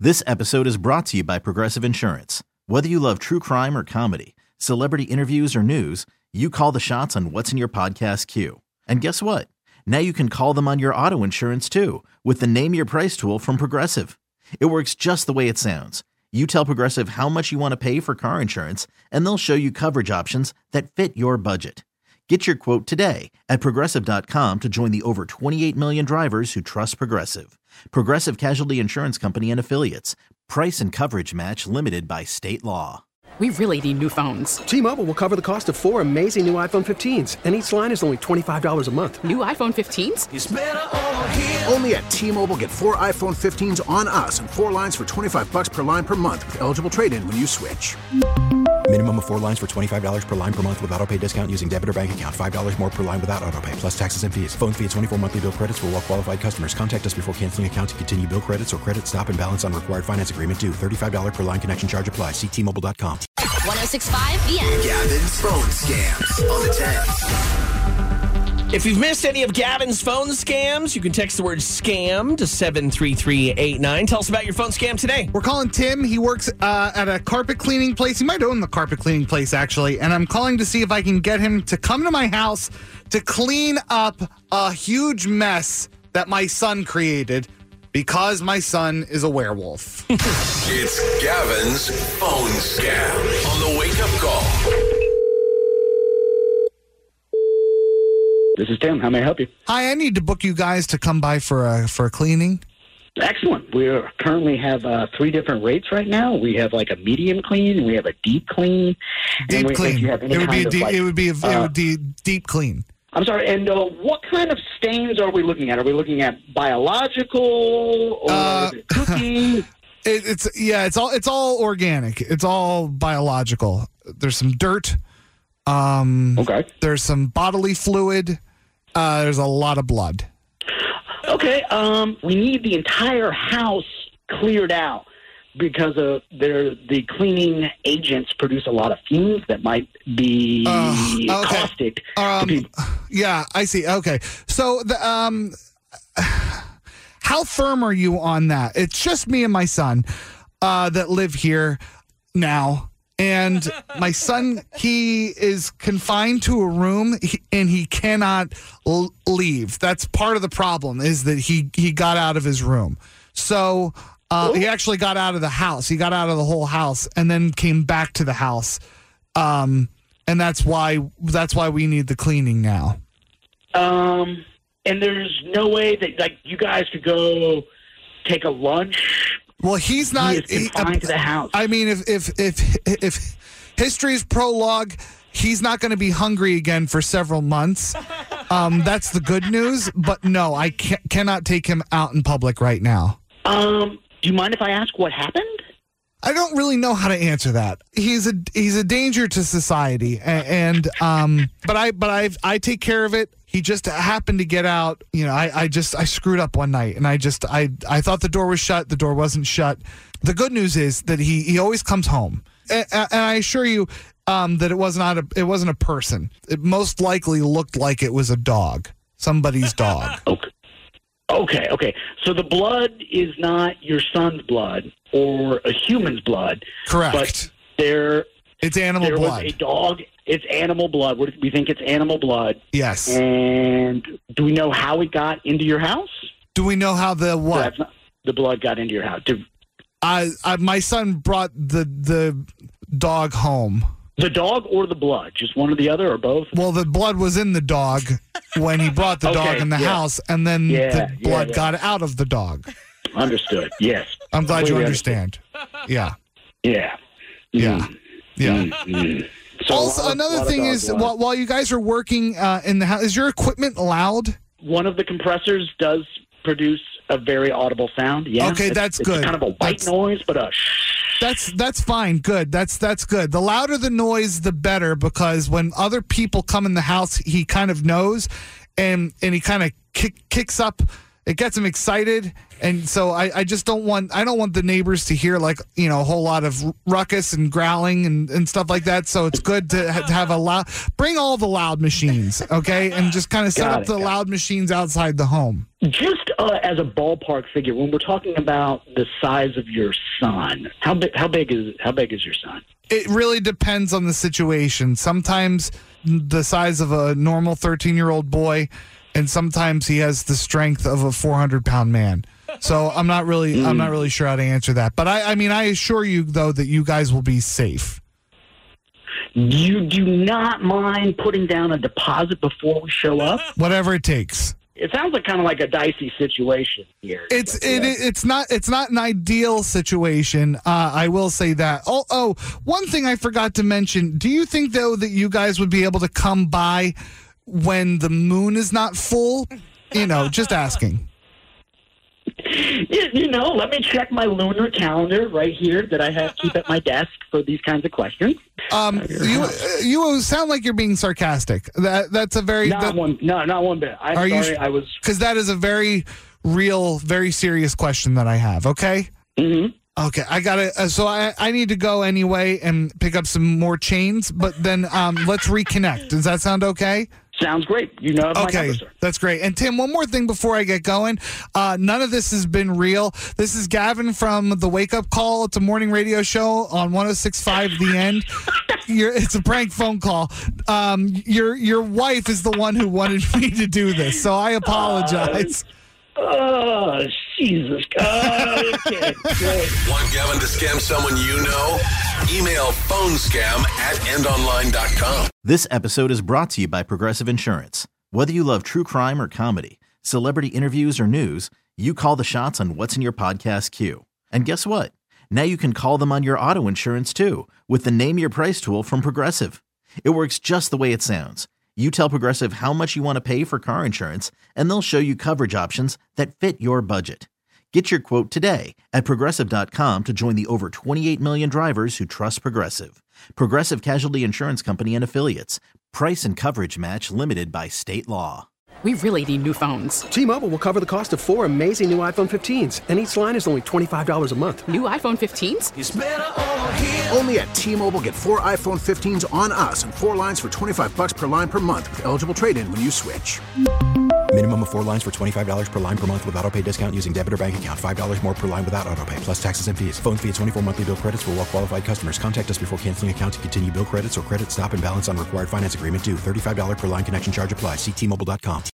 This episode is brought to you by Progressive Insurance. Whether you love true crime or comedy, celebrity interviews or news, you call the shots on what's in your podcast queue. And guess what? Now you can call them on your auto insurance too with the Name Your Price tool from Progressive. It works just the way it sounds. You tell Progressive how much you want to pay for car insurance, and they'll show you coverage options that fit your budget. Get your quote today at Progressive.com to join the over 28 million drivers who trust Progressive. Progressive Casualty Insurance Company and Affiliates. Price and coverage match limited by state law. We really need new phones. T-Mobile will cover the cost of 4 amazing new iPhone 15s, and each line is only $25 a month. New iPhone 15s? It's better over here. Only at T-Mobile, get 4 iPhone 15s on us and 4 lines for $25 per line per month with eligible trade-in when you switch. Minimum of 4 lines for $25 per line per month with autopay discount using debit or bank account. $5 more per line without autopay, plus taxes and fees. Phone fee at 24 monthly bill credits for well-qualified customers. Contact us before canceling account to continue bill credits or credit stop and balance on required finance agreement due. $35 per line connection charge applies. See T-Mobile.com. 106.5 The End. Gavin's phone scams on the 10. If you've missed any of Gavin's phone scams, you can text the word scam to 73389. Tell us about your phone scam today. We're calling Tim. He works at a carpet cleaning place. He might own the carpet cleaning place, actually. And I'm calling to see if I can get him to come to my house to clean up a huge mess that my son created because my son is a werewolf. It's Gavin's phone scam on the Wake Up Call. This is Tim. How may I help you? Hi, I need to book you guys to come by for a cleaning. Excellent. We currently have 3 different rates right now. We have like a medium clean, and we have a deep clean. Deep clean. It would be deep clean. I'm sorry. And what kind of stains are we looking at? Are we looking at biological or cooking? It's all organic. It's all biological. There's some dirt. Okay. There's some bodily fluid. There's a lot of blood. Okay. We need the entire house cleared out because the cleaning agents produce a lot of fumes that might be caustic to people. Yeah, I see. Okay. So how firm are you on that? It's just me and my son that live here now. And my son, he is confined to a room and he cannot leave. That's part of the problem is that he got out of his room. So he actually got out of the house. He got out of the whole house and then came back to the house. And that's why we need the cleaning now. And there's no way that you guys could go take a lunch. Well, he's not. He is confined to the house. I mean, if history is prologue, he's not going to be hungry again for several months. That's the good news. But no, I cannot take him out in public right now. Do you mind if I ask what happened? I don't really know how to answer that. He's a danger to society, but I take care of it. He just happened to get out. You know, I screwed up one night, and I thought the door was shut. The door wasn't shut. The good news is that he always comes home, and I assure you that it wasn't a person. It most likely looked like it was a dog, somebody's dog. Okay. So the blood is not your son's blood or a human's blood. Correct. But it's animal blood. Was a dog. It's animal blood. We think it's animal blood. Yes. And do we know how it got into your house? Do we know how the what? The blood got into your house. My son brought the dog home. The dog or the blood? Just one or the other or both? Well, the blood was in the dog when he brought the dog in the house, and then the blood got out of the dog. Understood. Yes. I'm glad you understand. Yeah. Yeah. Yeah. Yeah. Mm-hmm. So also, another thing is, while you guys are working in the house, is your equipment loud? One of the compressors does produce a very audible sound. Yeah. Okay, that's good. It's kind of a white noise, but a That's fine. Good. That's good. The louder the noise, the better, because when other people come in the house, he kind of knows, and he kind of kicks up it gets them excited, and so I just don't want the neighbors to hear like a whole lot of ruckus and growling and stuff like that. So it's good to have bring all the loud machines, okay, and just kind of set up the loud machines outside the home. Just as a ballpark figure, when we're talking about the size of your son, how big is your son? It really depends on the situation. Sometimes the size of a normal 13-year-old boy, and sometimes he has the strength of a 400-pound man. So I'm not really sure how to answer that. But I assure you though that you guys will be safe. You do not mind putting down a deposit before we show up? Whatever it takes. It sounds like kind of like a dicey situation here. It's not an ideal situation. I will say that. Oh, one thing I forgot to mention. Do you think though that you guys would be able to come by when the moon is not full? Just asking. Let me check my lunar calendar right here that I keep at my desk for these kinds of questions. You sound like you're being sarcastic. That's a very not one bit. I was because that is a very real, very serious question that I have. Okay. Mm-hmm. Okay, I gotta. So I need to go anyway and pick up some more chains. But then let's reconnect. Does that sound okay? Sounds great. You know my number, sir. That's great. And Tim, one more thing before I get going. None of this has been real. This is Gavin from the Wake Up Call. It's a morning radio show on 106.5 The End. It's a prank phone call. Your wife is the one who wanted me to do this, so I apologize. Oh, Jesus. Okay, great. Want Gavin to scam someone you know? Email phonescam@endonline.com. This episode is brought to you by Progressive Insurance. Whether you love true crime or comedy, celebrity interviews or news, you call the shots on what's in your podcast queue. And guess what? Now you can call them on your auto insurance too with the Name Your Price tool from Progressive. It works just the way it sounds. You tell Progressive how much you want to pay for car insurance, and they'll show you coverage options that fit your budget. Get your quote today at Progressive.com to join the over 28 million drivers who trust Progressive. Progressive Casualty Insurance Company and Affiliates. Price and coverage match limited by state law. We really need new phones. T-Mobile will cover the cost of 4 amazing new iPhone 15s, and each line is only $25 a month. New iPhone 15s? It's better over here. Only at T-Mobile, get 4 iPhone 15s on us and 4 lines for $25 per line per month with eligible trade-in when you switch. Minimum of 4 lines for $25 per line per month with autopay discount using debit or bank account. $5 more per line without autopay, plus taxes and fees. Phone fee at 24 monthly bill credits for well-qualified customers. Contact us before canceling account to continue bill credits or credit stop and balance on required finance agreement due. $35 per line connection charge applies. See T-Mobile.com.